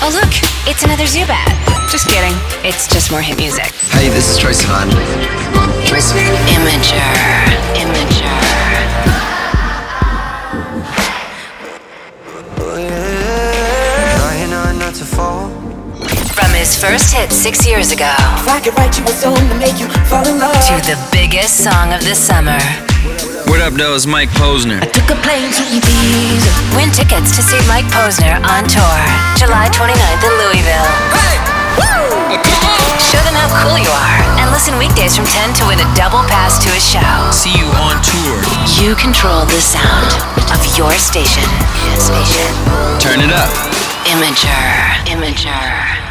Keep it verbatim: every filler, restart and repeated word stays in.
Oh look, it's another Zubat. Just kidding, it's just more hit music. Hey, this is Tracy Van. Tracy. Imager, Imager. Not to fall. From his first hit six years ago, If I could write you a song to make you fall in love, to the biggest song of the summer. What up, though? It's Mike Posner. I took a plane to Ibiza. Win tickets to see Mike Posner on tour, July twenty-ninth in Louisville. Hey! Woo! Come on! Show them how cool you are, and listen weekdays from ten to win a double pass to his show. See you on tour. You control the sound of your station. Station. Turn it up. Imager, Imager.